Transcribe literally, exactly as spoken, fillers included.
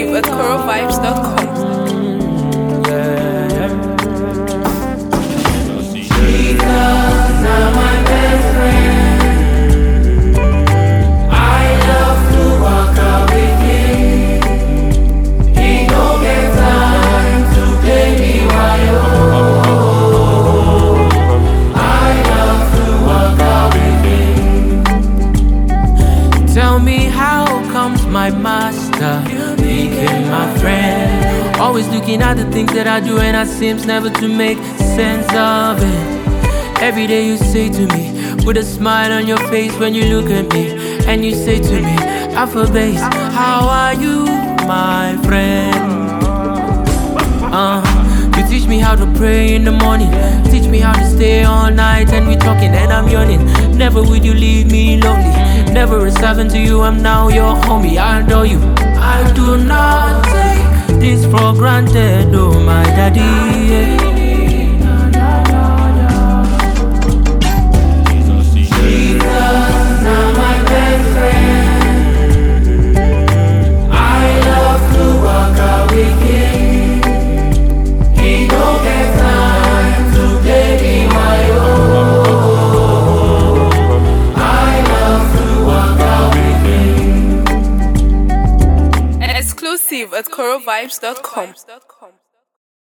Exclusive at coral vibes dot com. Tell me how comes my master became my friend. Always looking at the things that I do and I seems never to make sense of it. Every day you say to me, with a smile on your face when you look at me, and you say to me, Alpha Base, how are you, my friend? Uh, you teach me how to pray in the morning, teach me how to stay all night, and we talking and I'm yawning. Never would you leave me lonely. Never a servant to you, I'm now your homie. I adore you. I do not take this for granted, oh my daddy. Yeah. Exclusive at coral vibes dot com.